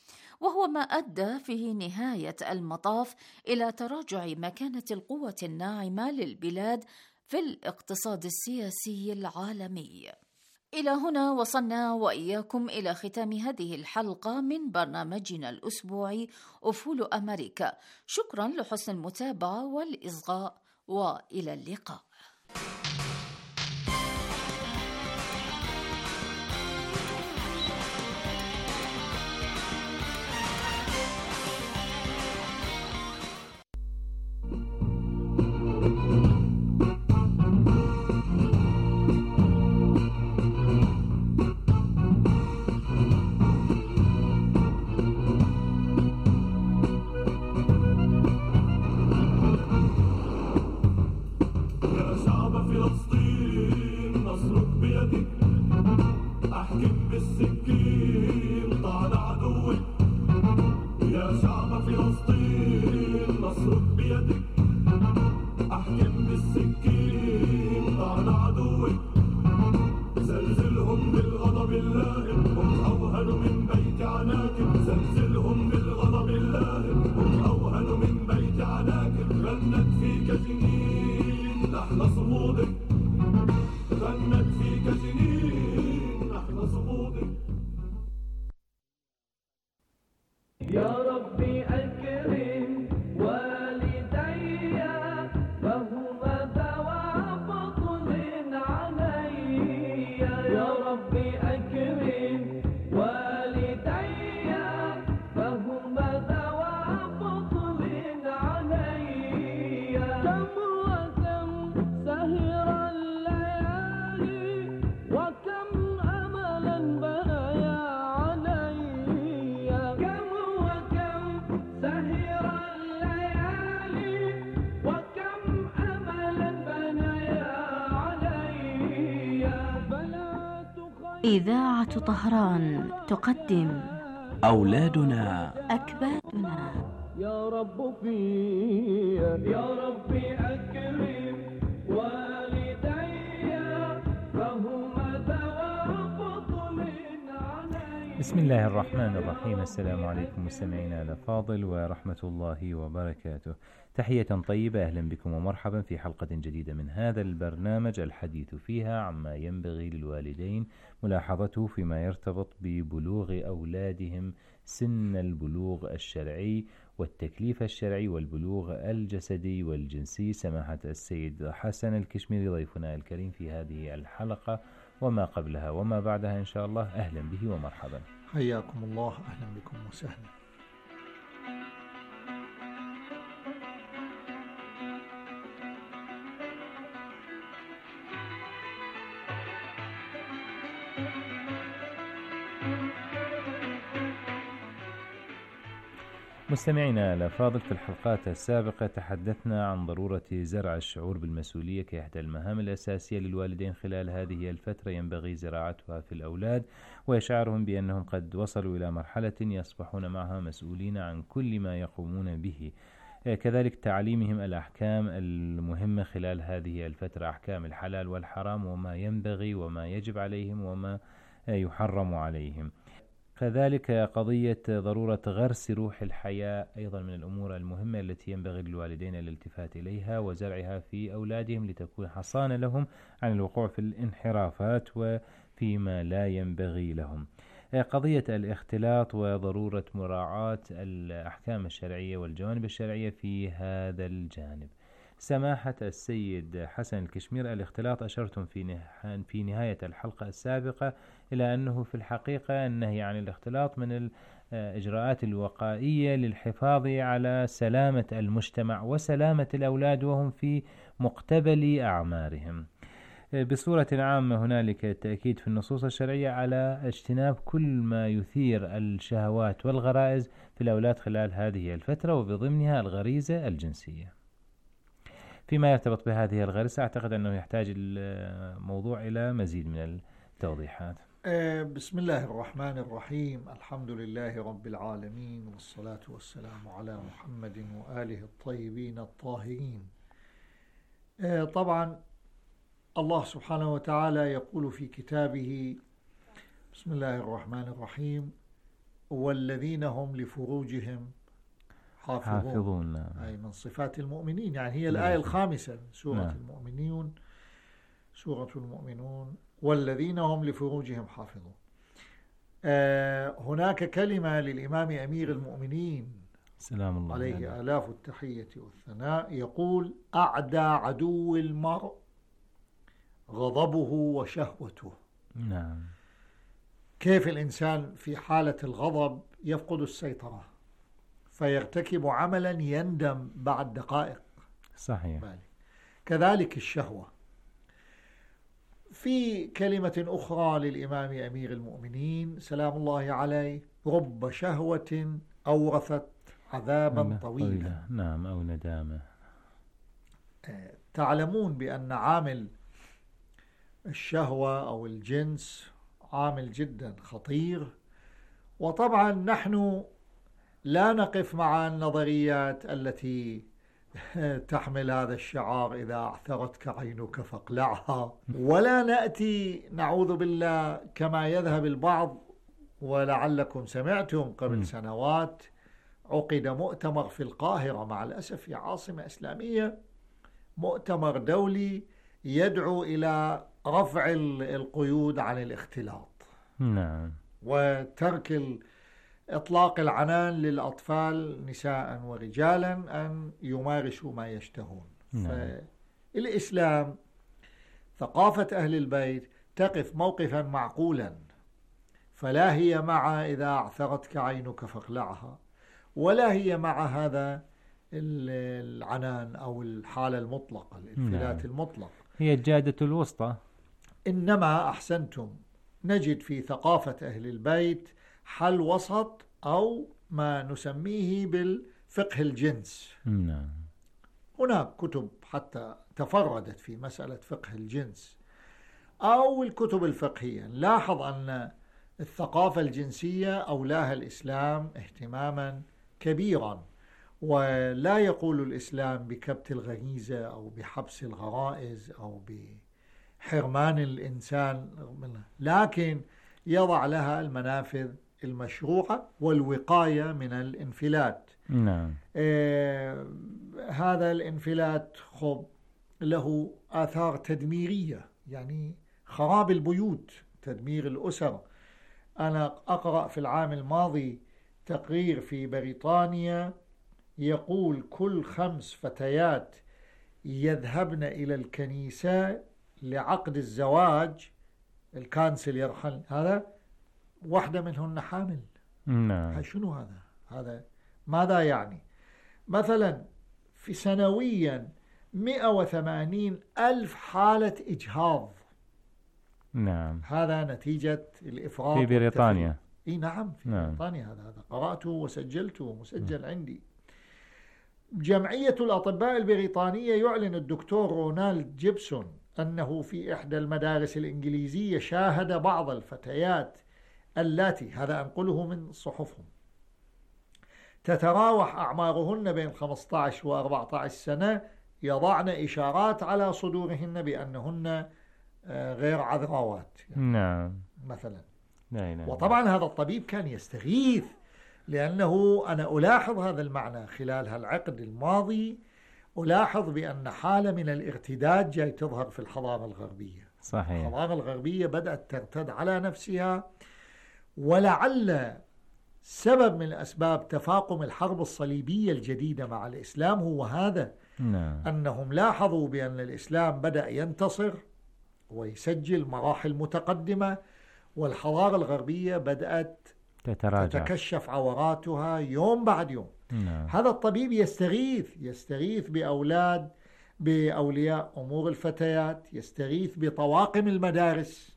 وهو ما أدى في نهاية المطاف إلى تراجع مكانة القوة الناعمة للبلاد في الاقتصاد السياسي العالمي. إلى هنا وصلنا وإياكم إلى ختام هذه الحلقة من برنامجنا الأسبوعي أفول أمريكا. شكرا لحسن المتابعة والإصغاء، وإلى اللقاء. إذاعة طهران تقدم أولادنا أكبادنا. يا رب يا ربي أكرم والدي فهما ذوى فضل علي. بسم الله الرحمن الرحيم. السلام عليكم مستمعينا الأفاضل ورحمة الله وبركاته. تحية طيبة، أهلا بكم ومرحبا في حلقة جديدة من هذا البرنامج الحديث فيها عما ينبغي للوالدين ملاحظته فيما يرتبط ببلوغ أولادهم سن البلوغ الشرعي والتكليف الشرعي والبلوغ الجسدي والجنسي. سماحة السيد حسن الكشميري ضيفنا الكريم في هذه الحلقة وما قبلها وما بعدها إن شاء الله. أهلا به ومرحبا. حياكم الله، أهلا بكم وسهلا. مستمعينا الأفاضل، في الحلقات السابقة تحدثنا عن ضرورة زرع الشعور بالمسؤولية كإحدى المهام الأساسية للوالدين خلال هذه الفترة ينبغي زراعتها في الأولاد، وإشعارهم بأنهم قد وصلوا إلى مرحلة يصبحون معها مسؤولين عن كل ما يقومون به. كذلك تعليمهم الأحكام المهمة خلال هذه الفترة، أحكام الحلال والحرام وما ينبغي وما يجب عليهم وما يحرم عليهم. كذلك قضية ضرورة غرس روح الحياة أيضا من الأمور المهمة التي ينبغي للوالدين الالتفات إليها وزرعها في أولادهم لتكون حصانة لهم عن الوقوع في الانحرافات وفيما لا ينبغي لهم. قضية الاختلاط وضرورة مراعاة الأحكام الشرعية والجوانب الشرعية في هذا الجانب. سماحة السيد حسن الكشمير، الاختلاط أشرتم في نهاية الحلقة السابقة إلى أنه في الحقيقة النهي عن الاختلاط من الإجراءات الوقائية للحفاظ على سلامة المجتمع وسلامة الأولاد وهم في مقتبل أعمارهم. بصورة عامة هنالك تأكيد في النصوص الشرعية على اجتناب كل ما يثير الشهوات والغرائز في الأولاد خلال هذه الفترة، وبضمنها الغريزة الجنسية. فيما يرتبط بهذه الغريزة أعتقد أنه يحتاج الموضوع إلى مزيد من التوضيحات. بسم الله الرحمن الرحيم. الحمد لله رب العالمين، والصلاة والسلام على محمد وآله الطيبين الطاهرين. طبعا الله سبحانه وتعالى يقول في كتابه: بسم الله الرحمن الرحيم: والذين هم لفروجهم حافظون. أي من صفات المؤمنين، يعني هي الآية الخامسة من سورة المؤمنون، سورة المؤمنون، والذين هم لفروجهم حافظون. هناك كلمة للإمام أمير المؤمنين سلام الله عليه آلاف التحية والثناء، يقول: أعدى عدو المرء غضبه وشهوته. نعم. كيف الإنسان في حالة الغضب يفقد السيطرة فيرتكب عملا يندم بعد دقائق. صحيح. كذلك الشهوة. في كلمة أخرى للإمام أمير المؤمنين سلام الله عليه: رب شهوة أورثت عذابا طويلا. نعم، أو ندامة. تعلمون بأن عامل الشهوة أو الجنس عامل جدا خطير، وطبعا نحن لا نقف مع النظريات التي تحمل هذا الشعار: إذا أعثرتك عينك فاقلعها، ولا نأتي نعوذ بالله كما يذهب البعض. ولعلكم سمعتم قبل سنوات عقد مؤتمر في القاهرة، مع الأسف في عاصمة إسلامية، مؤتمر دولي يدعو إلى رفع القيود عن الاختلاط. نعم. وترك إطلاق العنان للأطفال نساء ورجالا أن يمارسوا ما يشتهون. فالإسلام ثقافة أهل البيت تقف موقفا معقولا، فلا هي مع إذا أعثرتك عينك فاقلعها، ولا هي مع هذا العنان أو الحالة المطلقة، الانفلات المطلق. هي الجادة الوسطى. إنما أحسنتم نجد في ثقافة أهل البيت حل وسط، أو ما نسميه بالفقه الجنس. هناك كتب حتى تفردت في مسألة فقه الجنس أو الكتب الفقهية. لاحظ أن الثقافة الجنسية أولاها الإسلام اهتماما كبيرا، ولا يقول الإسلام بكبت الغريزة أو بحبس الغرائز أو بحرمان الإنسان منها، لكن يضع لها المنافذ المشروعة والوقاية من الانفلات. نعم. هذا الانفلات له آثار تدميرية، يعني خراب البيوت، تدمير الأسر. أنا أقرأ في العام الماضي تقرير في بريطانيا يقول كل 5 فتيات يذهبن إلى الكنيسة لعقد الزواج، الكانسل يرحل، هذا واحدة منهن حامل. نعم. شنو هذا ماذا يعني؟ مثلا في سنويا 180,000 حالة إجهاض. نعم. هذا نتيجة الإفراط في بريطانيا. نعم، في بريطانيا. هذا قرأته وسجلته، مسجل عندي. جمعية الأطباء البريطانية يعلن الدكتور رونالد جيبسون أنه في إحدى المدارس الإنجليزية شاهد بعض الفتيات اللاتي، هذا أنقله من صحفهم، تتراوح أعمارهن بين 15 و 14 سنة، يضعن إشارات على صدورهن بأنهن غير عذراوات. نعم. مثلا. لا. وطبعا هذا الطبيب كان يستغيث، لأنه أنا ألاحظ هذا المعنى خلال هالعقد الماضي، ألاحظ بأن حالة من الارتداد جاي تظهر في الحضارة الغربية. صحيح. الحضارة الغربية بدأت ترتد على نفسها، ولعل سبب من الأسباب تفاقم الحرب الصليبية الجديدة مع الإسلام هو هذا. أنهم لاحظوا بأن الإسلام بدأ ينتصر ويسجل مراحل متقدمة، والحضارة الغربية بدأت تتكشف عوراتها يوم بعد يوم. هذا الطبيب يستغيث بأولياء أمور الفتيات، يستغيث بطواقم المدارس،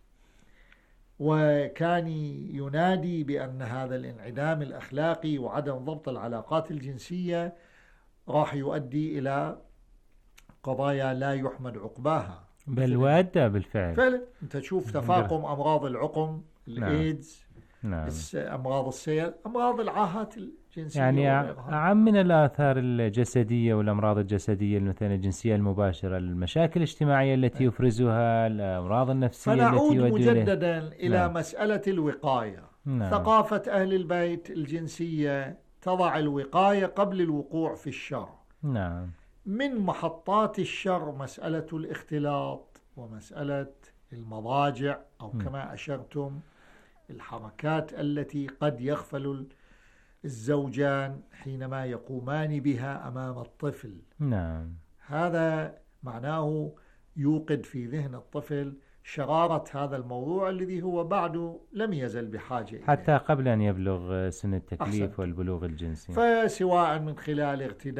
وكان ينادي بأن هذا الانعدام الأخلاقي وعدم ضبط العلاقات الجنسية راح يؤدي إلى قضايا لا يحمد عقباها، بل وأدى بالفعل. فعلا أنت تشوف تفاقم أمراض العقم، الإيدز، أمراض السيل، أمراض العاهات الجنسية، يعني أعم من الآثار الجسدية والأمراض الجسدية مثلا الجنسية المباشرة، المشاكل الاجتماعية التي يفرزها، الأمراض النفسية فنعود التي مجددا إلى مسألة الوقاية. ثقافة أهل البيت الجنسية تضع الوقاية قبل الوقوع في الشر. من محطات الشر مسألة الاختلاط ومسألة المضاجع أو كما أشرتم الحركات التي قد يغفل الزوجان حينما يقومان بها أمام الطفل. هذا معناه يوقد في ذهن الطفل شرارة هذا الموضوع الذي هو بعد لم يزل بحاجة حتى إليه قبل أن يبلغ سن التكليف والبلوغ الجنسي. فسواء من خلال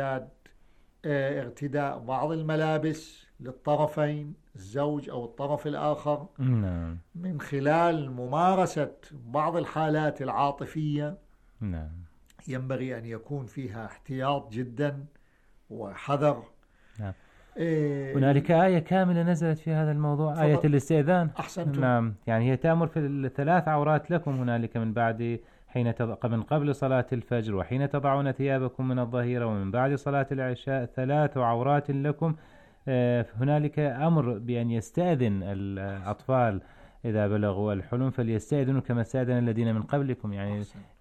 ارتداء بعض الملابس للطرفين الزوج أو الطرف الآخر، من خلال ممارسة بعض الحالات العاطفية ينبغي أن يكون فيها احتياط جدا وحذر. هنالك آية كاملة نزلت في هذا الموضوع، آية الاستئذان. أحسنتم. يعني هي تأمر في الثلاث عورات لكم هنالك من بعد من قبل صلاة الفجر وحين تضعون ثيابكم من الظهيرة ومن بعد صلاة العشاء 3 عورات لكم. هنالك أمر بأن يستأذن الأطفال إذا بلغوا الحلم فليستأذنوا كما استأذن الذين من قبلكم، يعني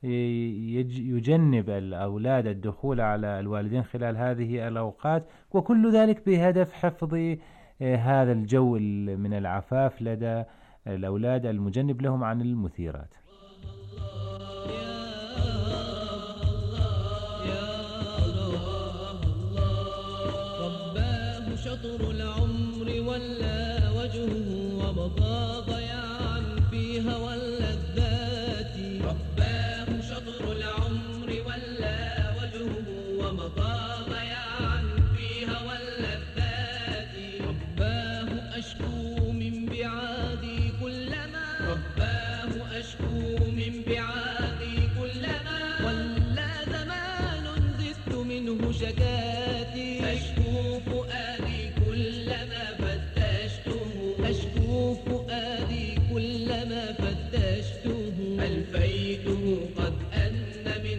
يجنب الأولاد الدخول على الوالدين خلال هذه الأوقات، وكل ذلك بهدف حفظ هذا الجو من العفاف لدى الأولاد المجنب لهم عن المثيرات. رباه شطر العمر ولا وجهه ومضى ضياعا في هوى اللذات. رباه شطر العمر ولا وجهه ومضى ضياعا في هوى اللذات. رباه أشكو من بعادي كلما رباه أشكو من بعادي كلما ولا زمان زدت منه شكاتي. أشكو فؤادي كلما فتشته أشكو فؤادي كلما فتشته ألفيته قد أن من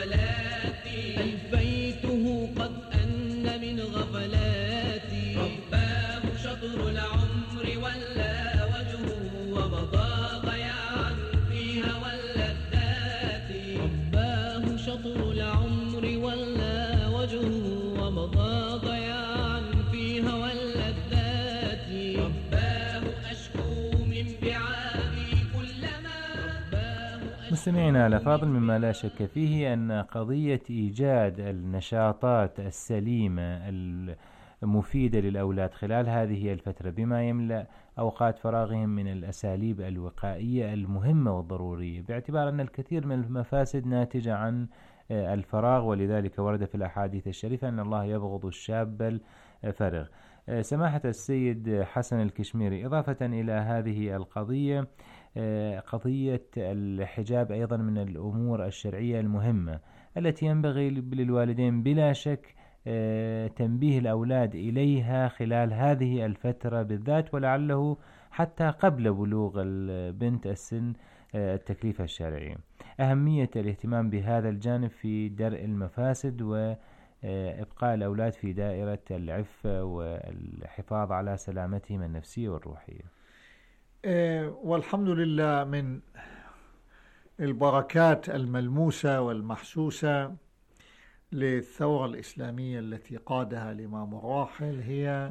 غفلاتي ألفيته قد أن من غفلاتي. رباه شطر العمر ولا وجهه ومضى ضياعا في هوى اللذات. رباه شطر العمر ولا وجهه ومضى ضياعا في هوى اللذات. رباه أشكو من بعادي كلما مستمعينا الأفاضل، مما لا شك فيه أن قضية إيجاد النشاطات السليمة المفيدة للأولاد خلال هذه الفترة بما يملأ أوقات فراغهم من الأساليب الوقائية المهمة والضرورية، باعتبار أن الكثير من المفاسد ناتجة عن الفراغ، ولذلك ورد في الأحاديث الشريفة أن الله يبغض الشاب الفارغ. سماحة السيد حسن الكشميري، إضافة إلى هذه القضية، قضية الحجاب أيضا من الأمور الشرعية المهمة التي ينبغي للوالدين بلا شك تنبيه الأولاد إليها خلال هذه الفترة بالذات، ولعله حتى قبل بلوغ البنت السن التكليف الشرعي. أهمية الاهتمام بهذا الجانب في درء المفاسد وإبقاء الأولاد في دائرة العفة والحفاظ على سلامتهم النفسية والروحية. والحمد لله من البركات الملموسة والمحسوسة للثورة الإسلامية التي قادها الإمام الراحل هي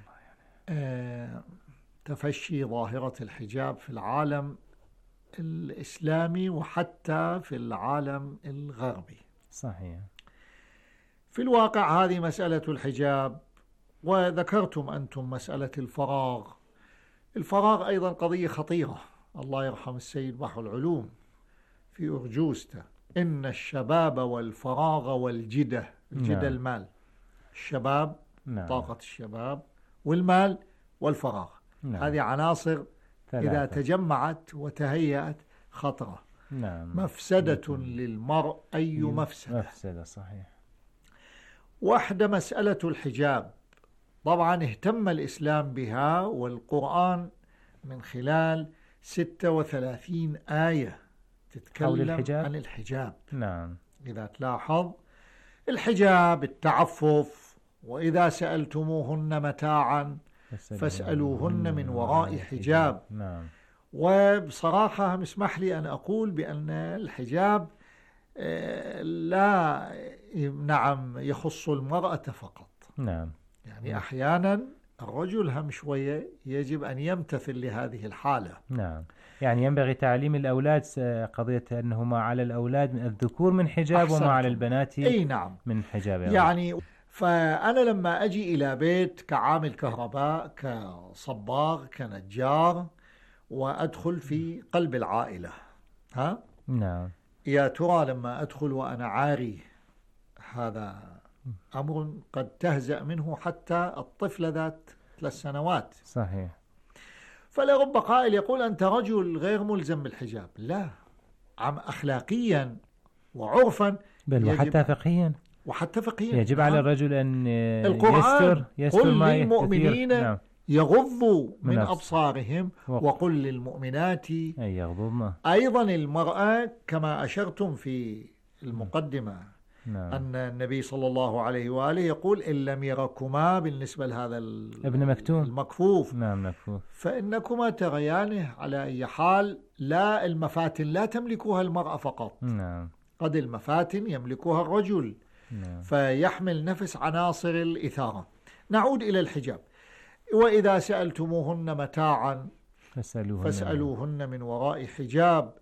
تفشي ظاهرة الحجاب في العالم الإسلامي وحتى في العالم الغربي. صحيح. في الواقع هذه مسألة الحجاب، وذكرتم أنتم مسألة الفراغ أيضا قضية خطيرة. الله يرحم السيد بحر العلوم في أرجوزته: إن الشباب والفراغ والجدة. الجدة المال، الشباب طاقة الشباب، والمال والفراغ. هذه عناصر إذا تجمعت وتهيأت خطرة. مفسدة للمرء أي مفسدة. صحيح. واحدة مسألة الحجاب، طبعا اهتم الإسلام بها، والقرآن من خلال 36 آية تتكلم عن الحجاب. إذا تلاحظ الحجاب التعفف، وإذا سألتموهن متاعا فاسألوهن من وراء حجاب. وبصراحة اسمح لي أن أقول بأن الحجاب لا يخص المرأة فقط. نعم. يعني أحيانا الرجل هم شوية يجب أن يمتثل لهذه الحالة. نعم. يعني ينبغي تعليم الأولاد قضية أنه ما على الأولاد من الذكور من حجاب وما على البنات نعم. من حجاب. يعني فأنا لما أجي إلى بيت كعامل كهرباء، كصباغ، كنجار، وأدخل في قلب العائلة، نعم، يا ترى لما أدخل وأنا عاري، هذا أمر قد تهزأ منه حتى الطفل ذات 3 سنوات. صحيح. فلرب قائل يقول أنت رجل غير ملزم بالحجاب. لا، أخلاقيا وعرفا بل وحتى فقهيا. يجب على الرجل أن يستر قل للمؤمنين نعم. يغضوا من أبصارهم وقل للمؤمنات يغضضن. أيضا المرأة كما أشرتم في المقدمة نعم. أن النبي صلى الله عليه وآله يقول إن لم يركما بالنسبة لهذا ابن مكتوم المكفوف نعم مكفوف فإنكما تريانه على أي حال. لا، المفاتن لا تملكها المرأة فقط، نعم. قد المفاتن يملكها الرجل، نعم. فيحمل نفس عناصر الإثارة. نعود إلى الحجاب. وإذا سألتموهن متاعا فاسألوهن من وراء حجاب.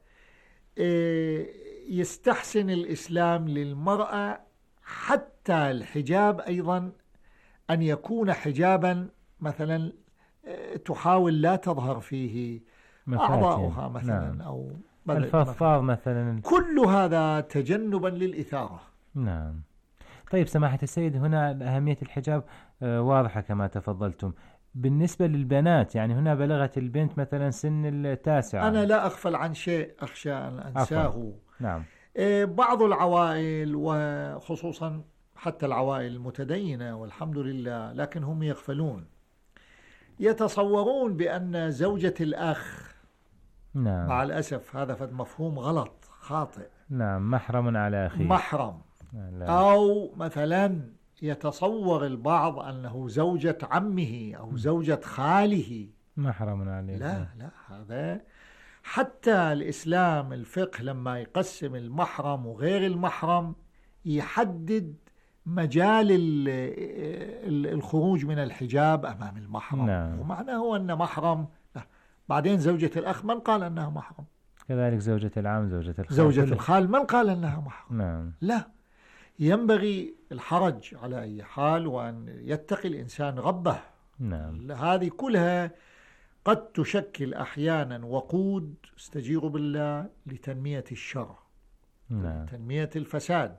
يستحسن الإسلام للمرأة حتى الحجاب أيضا أن يكون حجابا مثلا تحاول لا تظهر فيه أعضاؤها مثلا نعم. أو الفضفاض مثلا، كل هذا تجنبا للإثارة. نعم. طيب سماحة السيد، هنا أهمية الحجاب واضحة كما تفضلتم. بالنسبة للبنات، يعني هنا بلغت البنت مثلا سن 9. أنا لا أغفل عن شيء أخشى أن أنساه. نعم. بعض العوائل وخصوصا حتى العوائل المتدينة والحمد لله، لكن هم يغفلون، يتصورون بأن زوجة الأخ نعم. مع الأسف هذا فد مفهوم غلط خاطئ. نعم، محرم على أخيه، محرم. لا. أو مثلا يتصور البعض أنه زوجة عمه أو زوجة خاله محرم عليه. لا لا، هذا حتى الإسلام الفقه لما يقسم المحرم وغير المحرم يحدد مجال الخروج من الحجاب أمام المحرم. نعم. ومعناه أن محرم لا. بعدين زوجة الأخ من قال أنها محرم؟ كذلك زوجة العم، زوجة الخال من قال أنها محرم؟ نعم. لا، ينبغي الحرج على أي حال وأن يتقي الإنسان ربه. نعم. هذه كلها قد تشكل أحيانا وقود، استجير بالله، لتنمية الشر. نعم. تنمية الفساد.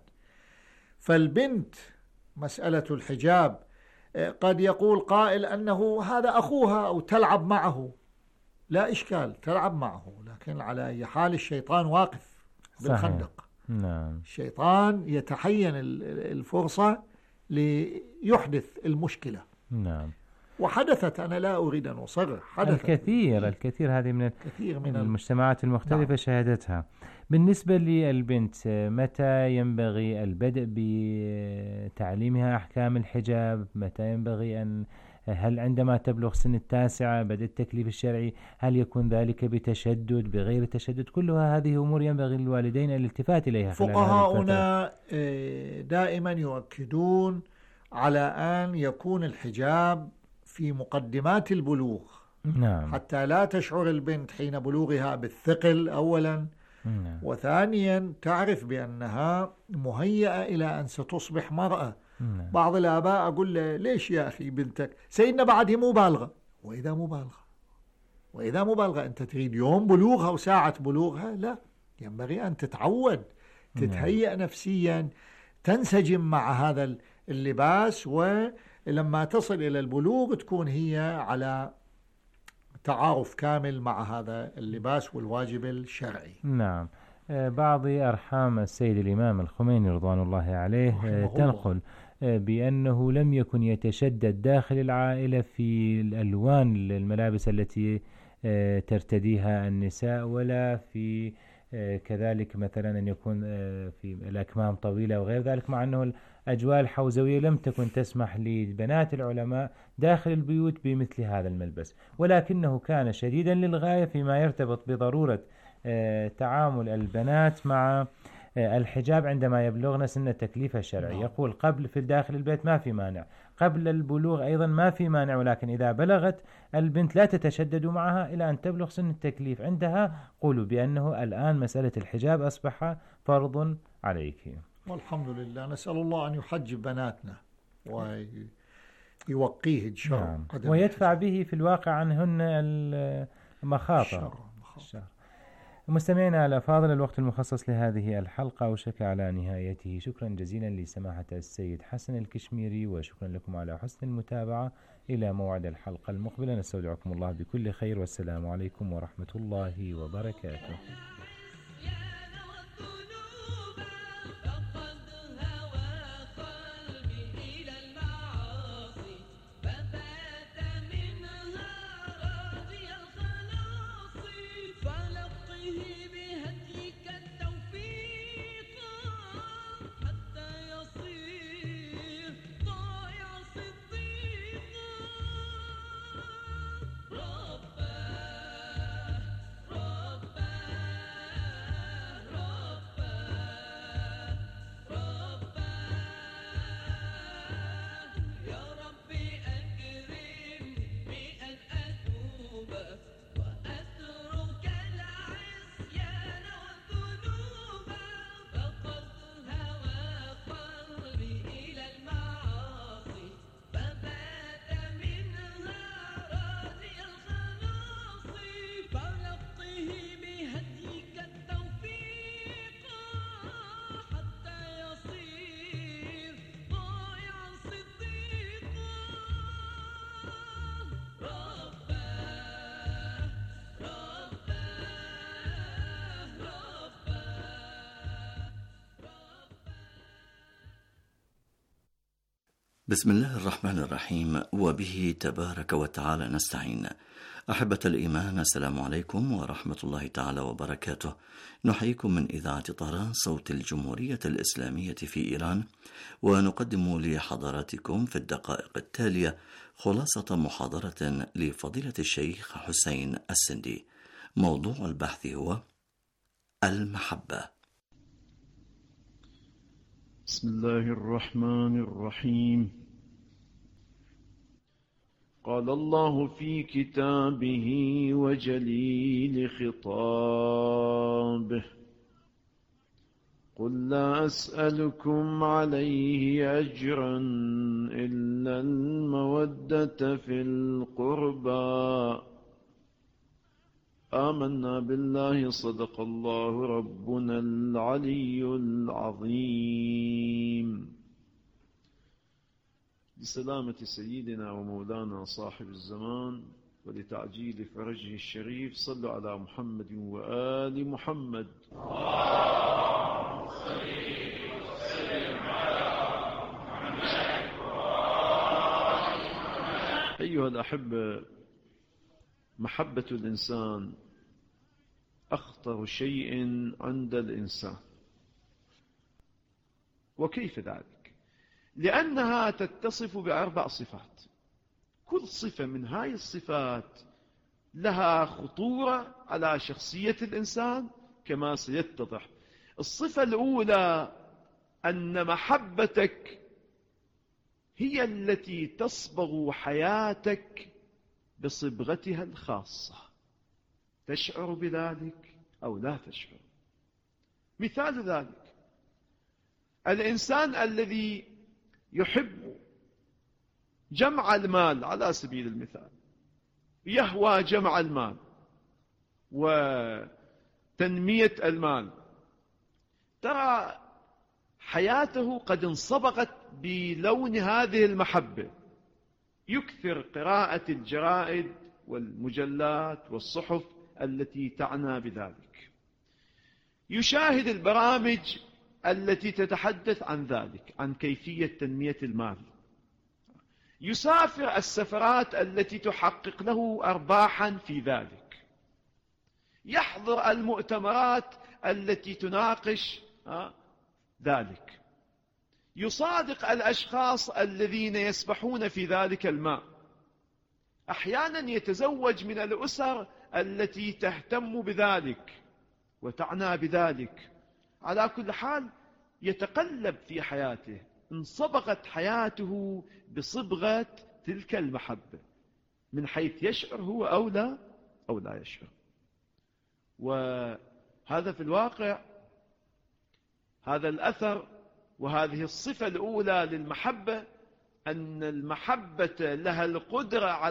فالبنت مسألة الحجاب قد يقول قائل أنه هذا أخوها أو تلعب معه، لا إشكال، تلعب معه، لكن على أي حال الشيطان واقف بالخندق. نعم. الشيطان يتحين الفرصة ليحدث المشكلة. نعم. وحدثت، أنا لا أريد أن أصرح، حدثت الكثير هذه من المجتمعات المختلفة. نعم. شهدتها. بالنسبة للبنت، متى ينبغي البدء بتعليمها أحكام الحجاب؟ متى ينبغي هل عندما تبلغ سن 9 بدء التكليف الشرعي؟ هل يكون ذلك بتشدد بغير تشدد؟ كلها هذه أمور ينبغي للوالدين الالتفات إليها. فقهاؤنا دائما يؤكدون على أن يكون الحجاب في مقدمات البلوغ. نعم. حتى لا تشعر البنت حين بلوغها بالثقل أولا. نعم. وثانيا تعرف بأنها مهيئة إلى أن ستصبح مرأة. نعم. بعض الآباء أقول له ليش يا أخي بنتك سيدنا بعد مبالغة؟ وإذا مبالغة أنت تريد يوم بلوغها وساعة بلوغها؟ لا، ينبغي أن تتعود، تتهيئ نفسيا، تنسجم مع هذا اللباس، ولما تصل إلى البلوغ تكون هي على تعارف كامل مع هذا اللباس والواجب الشرعي. نعم. بعض أرحام السيد الإمام الخميني رضوان الله عليه تنقل بأنه لم يكن يتشدد داخل العائلة في الألوان الملابس التي ترتديها النساء، ولا في كذلك مثلا أن يكون في الأكمام طويلة وغير ذلك، مع أنه أجواء الحوزوية لم تكن تسمح لبنات العلماء داخل البيوت بمثل هذا الملبس، ولكنه كان شديدا للغاية فيما يرتبط بضرورة تعامل البنات مع الحجاب عندما يبلغن سن التكليف الشرعي. يقول قبل في داخل البيت ما في مانع، قبل البلوغ أيضا ما في مانع، ولكن إذا بلغت البنت لا تتشددوا معها إلى أن تبلغ سن التكليف، عندها قولوا بأنه الآن مسألة الحجاب أصبح فرض عليك. والحمد لله، نسأل الله أن يحجب بناتنا ويوقيه الشر ويدفع به في الواقع عنهن المخاطر. مستمعينا الأفاضل، الوقت المخصص لهذه الحلقة أوشك على نهايته. شكرا جزيلا لسماحة السيد حسن الكشميري، وشكرا لكم على حسن المتابعة. إلى موعد الحلقة المقبلة، نستودعكم الله بكل خير، والسلام عليكم ورحمة الله وبركاته. بسم الله الرحمن الرحيم، وبه تبارك وتعالى نستعين. أحبة الإيمان، السلام عليكم ورحمة الله تعالى وبركاته. نحييكم من إذاعة طهران صوت الجمهورية الإسلامية في إيران، ونقدم لحضراتكم في الدقائق التالية خلاصة محاضرة لفضيلة الشيخ حسين السندي. موضوع البحث هو المحبة. بسم الله الرحمن الرحيم. قال الله في كتابه وجليل خطابه: قل لا أسألكم عليه أجرا إلا المودة في القربى، آمنا بالله صدق الله ربنا العلي العظيم. لسلامة سيدنا ومولانا صاحب الزمان ولتعجيل فرجه الشريف، صلوا على محمد وآل محمد. أيها الأحبة، محبة الإنسان أخطر شيء عند الإنسان. وكيف ذلك؟ لأنها تتصف بأربع صفات، كل صفة من هاي الصفات لها خطورة على شخصية الإنسان كما سيتضح. الصفة الأولى أن محبتك هي التي تصبغ حياتك بصبغتها الخاصة، تشعر بذلك أو لا تشعر. مثال ذلك الإنسان الذي يحب جمع المال على سبيل المثال، يهوى جمع المال وتنمية المال، ترى حياته قد انصبغت بلون هذه المحبة، يكثر قراءة الجرائد والمجلات والصحف التي تعنى بذلك، يشاهد البرامج التي تتحدث عن ذلك، عن كيفية تنمية المال، يسافر السفرات التي تحقق له أرباحا في ذلك، يحضر المؤتمرات التي تناقش ذلك، يصادق الأشخاص الذين يسبحون في ذلك الماء. أحيانا يتزوج من الأسر التي تهتم بذلك وتعنى بذلك. على كل حال يتقلب في حياته، انصبغت حياته بصبغة تلك المحبة من حيث يشعر هو أو لا يشعر. وهذا في الواقع هذا الأثر وهذه الصفة الأولى للمحبة، أن المحبة لها القدرة